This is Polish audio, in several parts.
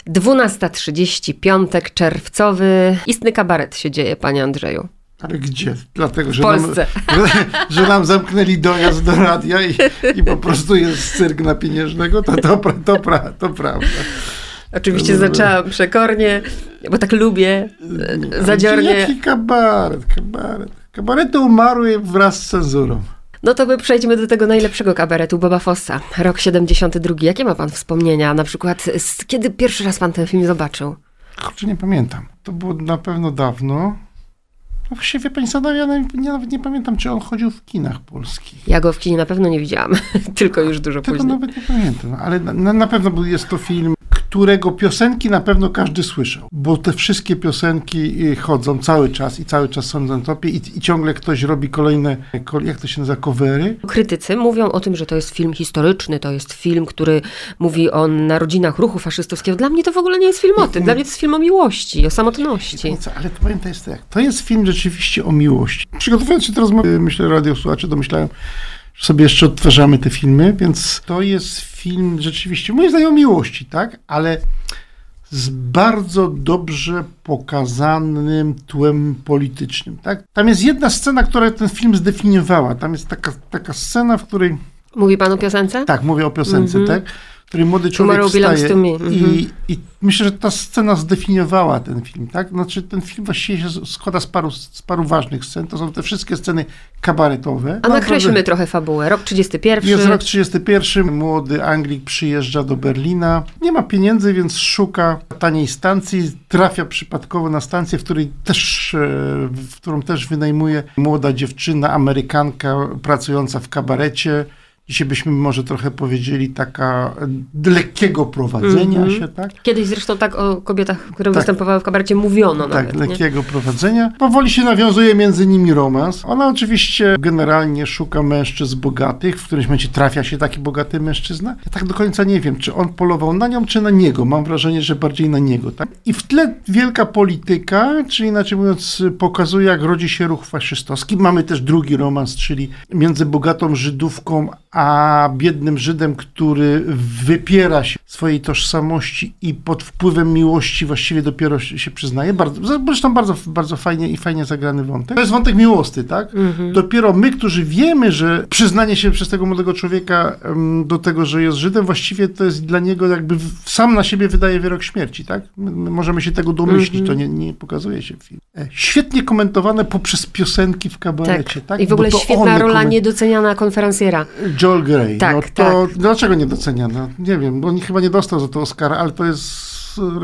12:30, piątek czerwcowy. Istny kabaret się dzieje, panie Andrzeju. Ale gdzie? Dlatego, że Polsce. że nam zamknęli dojazd do radia i po prostu jest cyrk na Pieniężnego, to prawda. Oczywiście zaczęłam przekornie, bo tak lubię, zadziornie. Jaki kabaret? Kabarety umarły wraz z cenzurą. No to my przejdźmy do tego najlepszego kabaretu, Boba Fossa. Rok 72. Jakie ma pan wspomnienia? Na przykład, kiedy pierwszy raz pan ten film zobaczył? Kurczę, nie pamiętam. To było na pewno dawno. No właściwie, pani Sadowia, ja nawet nie pamiętam, czy on chodził w kinach polskich. Ja go w kinie na pewno nie widziałam, tylko już dużo później. Tego nawet nie pamiętam, ale na pewno jest to film, którego piosenki na pewno każdy słyszał, bo te wszystkie piosenki chodzą cały czas i cały czas są na topie i ciągle ktoś robi kolejne, jak to się nazywa, covery. Krytycy mówią o tym, że to jest film historyczny, to jest film, który mówi o narodzinach ruchu faszystowskiego. Dla mnie to w ogóle nie jest film o tym, dla mnie to jest film o miłości, o samotności. Ale to pamiętaj, jest tak, to jest film rzeczywiście o miłości. Przygotowując się teraz, myślę, radiosłuchacze domyślają, że sobie jeszcze odtwarzamy te filmy, więc to jest film rzeczywiście, moim zdaniem, o miłości, tak? Ale z bardzo dobrze pokazanym tłem politycznym, tak? Tam jest jedna scena, która ten film zdefiniowała. Tam jest taka scena, w której... Mówi pan o piosence? Tak, mówię o piosence, tak? W której młody człowiek wstaje i myślę, że ta scena zdefiniowała ten film, tak? Znaczy ten film właściwie się składa z paru ważnych scen. To są te wszystkie sceny kabaretowe. A nakreślmy trochę fabułę. Rok 31. Jest rok 31. Młody Anglik przyjeżdża do Berlina. Nie ma pieniędzy, więc szuka taniej stacji. Trafia przypadkowo na stację, którą też wynajmuje młoda dziewczyna, Amerykanka, pracująca w kabarecie. Dzisiaj byśmy może trochę powiedzieli taka lekkiego prowadzenia się, tak? Kiedyś zresztą tak o kobietach, które występowały w kabarecie, mówiono nawet. Tak, lekkiego prowadzenia. Powoli się nawiązuje między nimi romans. Ona oczywiście generalnie szuka mężczyzn bogatych. W którymś momencie trafia się taki bogaty mężczyzna. Ja tak do końca nie wiem, czy on polował na nią, czy na niego. Mam wrażenie, że bardziej na niego, tak? I w tle wielka polityka, czyli inaczej mówiąc, pokazuje, jak rodzi się ruch faszystowski. Mamy też drugi romans, czyli między bogatą Żydówką a biednym Żydem, który wypiera się swojej tożsamości i pod wpływem miłości właściwie dopiero się przyznaje. Zresztą bardzo fajnie zagrany wątek. To jest wątek miłosny, tak? Dopiero my, którzy wiemy, że przyznanie się przez tego młodego człowieka do tego, że jest Żydem, właściwie to jest dla niego jakby sam na siebie wydaje wyrok śmierci, tak? My możemy się tego domyślić, to nie pokazuje się w filmie. Świetnie komentowane poprzez piosenki w kabarecie, tak? I w ogóle świetna rola niedoceniana konferencjera. Joel Grey. Tak. Dlaczego nie doceniana? Nie wiem, bo on chyba nie dostał za to Oscara, ale to jest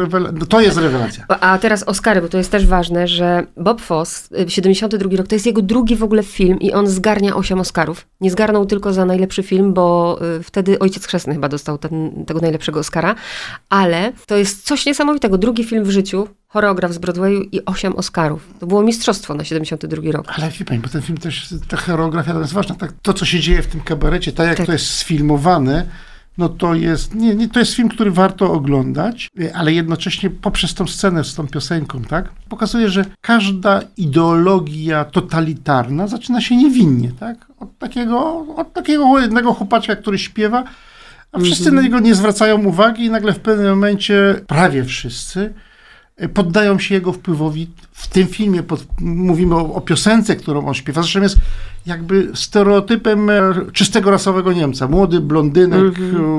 rewelacja. A teraz Oscary, bo to jest też ważne, że Bob Foss, 72 rok, to jest jego drugi w ogóle film i on zgarnia 8 Oscarów. Nie zgarnął tylko za najlepszy film, bo wtedy Ojciec Chrzestny chyba dostał tego najlepszego Oscara, ale to jest coś niesamowitego. Drugi film w życiu, choreograf z Broadwayu i 8 Oscarów. To było mistrzostwo na 72 rok. Ale wie pani, bo ten film też, ta choreografia to jest ważna. Tak, to, co się dzieje w tym kabarecie, tak jak to jest sfilmowane, no to jest, to jest film, który warto oglądać, ale jednocześnie poprzez tą scenę z tą piosenką, tak, pokazuje, że każda ideologia totalitarna zaczyna się niewinnie, tak, od takiego jednego chłopaczka, który śpiewa, a wszyscy na niego nie zwracają uwagi i nagle w pewnym momencie, prawie wszyscy, poddają się jego wpływowi. W tym filmie mówimy o piosence, którą on śpiewa. Zresztą jest jakby stereotypem czystego rasowego Niemca. Młody blondynek,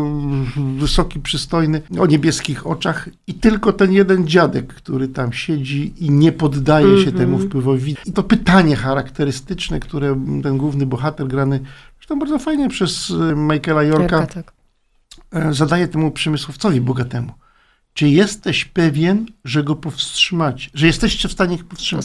wysoki, przystojny, o niebieskich oczach i tylko ten jeden dziadek, który tam siedzi i nie poddaje się temu wpływowi. I to pytanie charakterystyczne, które ten główny bohater grany, zresztą bardzo fajnie przez Michaela Yorka, zadaje temu przemysłowcowi bogatemu. Czy jesteś pewien, że go powstrzymacie? Że jesteście w stanie ich powstrzymać?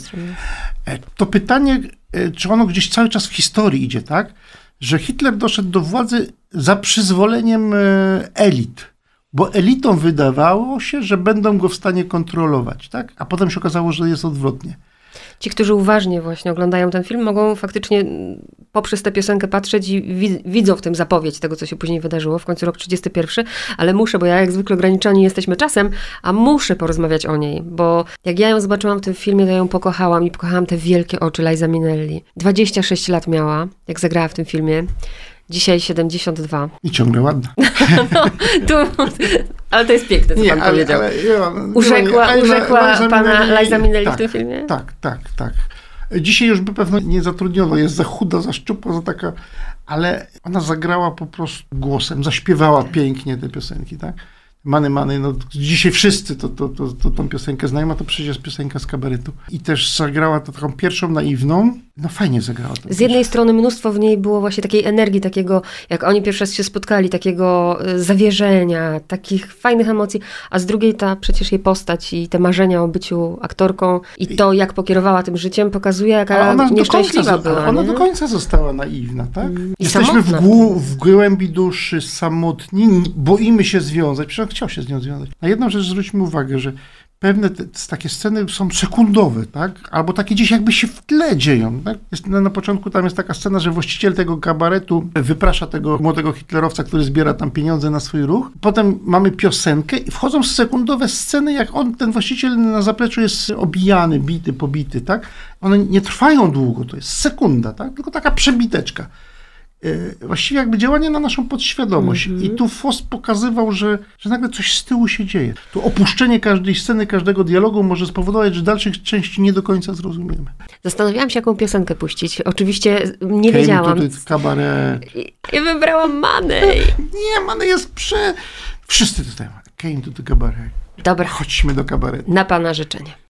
To pytanie, czy ono gdzieś cały czas w historii idzie, tak? Że Hitler doszedł do władzy za przyzwoleniem elit, bo elitom wydawało się, że będą go w stanie kontrolować, tak? A potem się okazało, że jest odwrotnie. Ci, którzy uważnie właśnie oglądają ten film, mogą faktycznie poprzez tę piosenkę patrzeć i widzą w tym zapowiedź tego, co się później wydarzyło, w końcu rok 31, ale muszę, bo ja jak zwykle ograniczeni jesteśmy czasem, a muszę porozmawiać o niej, bo jak ja ją zobaczyłam w tym filmie, to ją pokochałam i pokochałam te wielkie oczy Liza Minnelli. 26 lat miała, jak zagrała w tym filmie. dzisiaj 72. I ciągle ładna. Ale to jest piękne, co pan powiedział. Urzekła pana Liza Minnelli w tym filmie? Tak. Dzisiaj już by pewno nie zatrudniono, jest za chuda, za szczupła, za taka, ale ona zagrała po prostu głosem, zaśpiewała pięknie te piosenki, tak? Many, no dzisiaj wszyscy tą piosenkę znają, a to przecież jest piosenka z kabaretu. I też zagrała to taką pierwszą naiwną, no fajnie zagrała. Z jednej strony mnóstwo w niej było właśnie takiej energii, takiego, jak oni pierwszy raz się spotkali, takiego zawierzenia, takich fajnych emocji, a z drugiej ta przecież jej postać i te marzenia o byciu aktorką i to, jak pokierowała tym życiem, pokazuje, jaka nieszczęśliwa była. Ona do końca została naiwna, tak? I jesteśmy w głębi duszy samotni, boimy się związać, przecież on chciał się z nią związać. Na jedną rzecz zwróćmy uwagę, że pewne takie sceny są sekundowe, tak? Albo takie gdzieś jakby się w tle dzieją, tak? Na początku tam jest taka scena, że właściciel tego kabaretu wyprasza tego młodego hitlerowca, który zbiera tam pieniądze na swój ruch. Potem mamy piosenkę i wchodzą sekundowe sceny, jak ten właściciel na zapleczu jest obijany, bity, pobity, tak? One nie trwają długo, to jest sekunda, tak? Tylko taka przebiteczka. Właściwie jakby działanie na naszą podświadomość. I tu Faust pokazywał, że nagle coś z tyłu się dzieje. To opuszczenie każdej sceny, każdego dialogu może spowodować, że dalszych części nie do końca zrozumiemy. Zastanawiałam się, jaką piosenkę puścić. Oczywiście nie wiedziałam. Kabaret. I wybrałam Money. Nie, Money jest Wszyscy tutaj Came to the Cabaret. Dobra. Chodźmy do kabaretu. Na pana życzenie.